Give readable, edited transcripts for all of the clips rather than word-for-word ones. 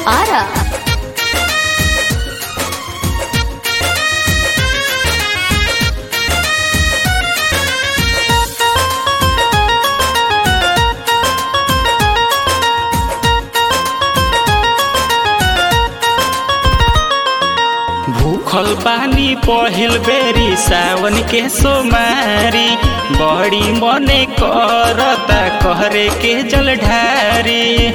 आरा। भूखल बानी पहिल बेरी सावन के सोमारी, बड़ी मने करता कहरे के जल ढारी।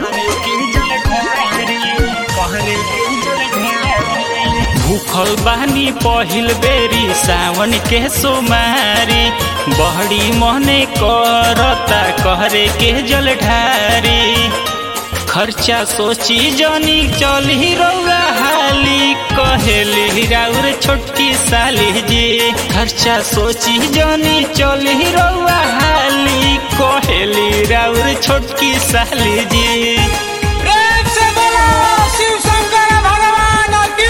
भूखल बानी पहिल बेरी सावन के सोमारी, बड़ी मने करता कहरे के जल ढारी। खर्चा सोची जनी चली रौरा हाली, कहेली राउर छोटकी साली जी। खर्चा सोची जनी चली रौरा हाली, कहेली राउर छोटकी साली जी। प्रेम से बोलो शिव शंकर भगवान की।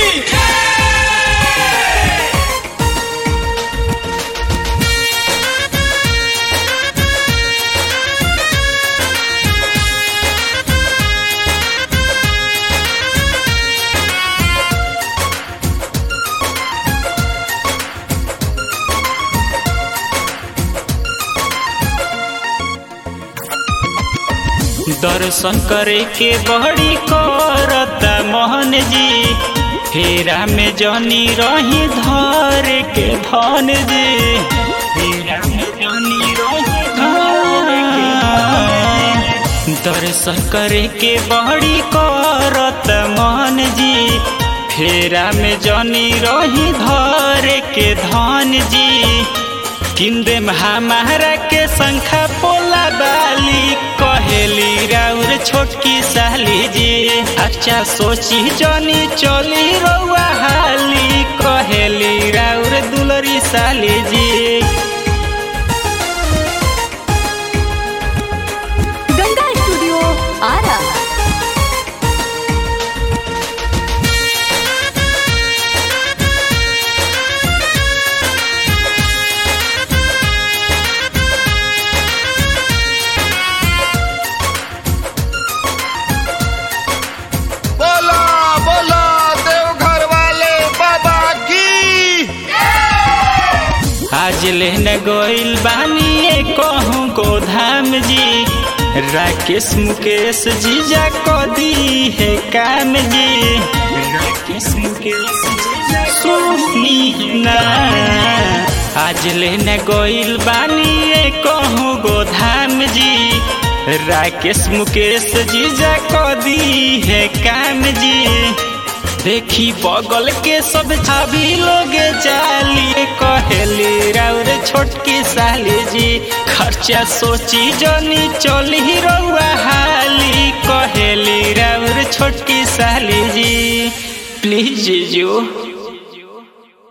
दर्शन करे के बड़ी करता मोहन जी, फेरा में जनी रही धर के धन जी। फेरा में जनी रही धर के धन जी। दर्शन करे के बड़ी करता मोहन जी, फेरा में जनी रही धर के धन जी। किंदे हमारा के शंखा पोला बाली, कहेली राउर छोटकी साली जी। अच्छा सोची जनी चली रौआ हाली, कहेली राउर दुलरी साली जी। गंगा स्टूडियो आरा। बोला बोला देवघर वाले बाबा की। आज लेने गोइल बानी कहूँ को धाम जी, राकेश मुकेश जीजा को दी है काम जी। राकेश मुकेश जीजा सुनी ना, आज लेने गोइल बानी कहूँ गो धाम जी, राकेश मुकेश जीजा को दी है काम जी। देखी बगल के सब छाभी लोग चाली, कहेली राउर छोटकी साली जी। खर्चा सोची जनी चली रौआ हाली, कहेली राउर छोटकी साली जी। प्लीज जीजू।